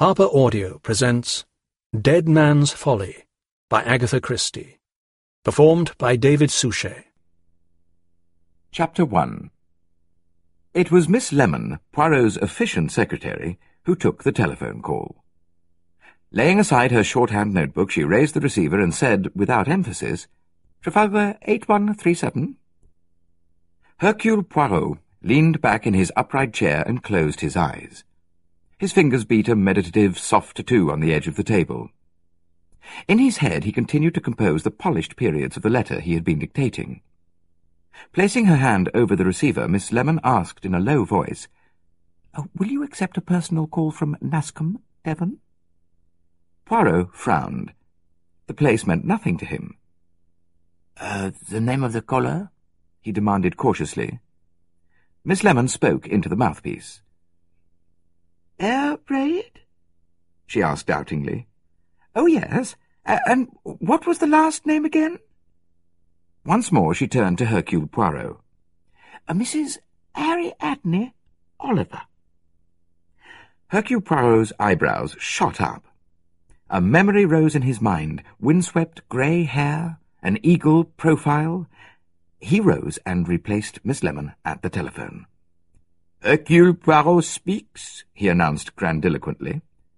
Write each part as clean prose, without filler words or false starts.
Harper Audio presents Dead Man's Folly by Agatha Christie, performed by David Suchet. Chapter 1. It was Miss Lemon, Poirot's efficient secretary, who took the telephone call. Laying aside her shorthand notebook, she raised the receiver and said, without emphasis, "Trafalgar 8137." Hercule Poirot leaned back in his upright chair and closed his eyes. His fingers beat a meditative, soft tattoo on the edge of the table. In his head he continued to compose the polished periods of the letter he had been dictating. Placing her hand over the receiver, Miss Lemon asked in a low voice, "Will you accept a personal call from Nascombe, Devon?" Poirot frowned. The place meant nothing to him. "The name of the caller?" he demanded cautiously. Miss Lemon spoke into the mouthpiece. "Air Braid?" she asked doubtingly. "Oh, yes. And what was the last name again?" Once more she turned to Hercule Poirot. "Mrs. Ariadne Oliver." Hercule Poirot's eyebrows shot up. A memory rose in his mind, windswept grey hair, an eagle profile. He rose and replaced Miss Lemon at the telephone. "Hercule Poirot speaks," he announced grandiloquently.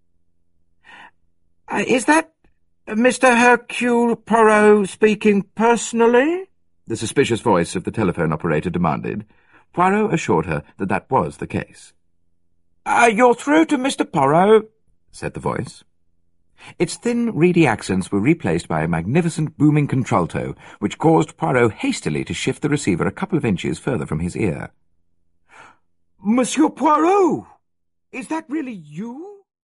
"Is that Mr. Hercule Poirot speaking personally?" the suspicious voice of the telephone operator demanded. Poirot assured her that that was the case. "You're through to Mr. Poirot," said the voice. Its thin, reedy accents were replaced by a magnificent booming contralto, which caused Poirot hastily to shift the receiver a couple of inches further from his ear. "Monsieur Poirot! Is that really you?"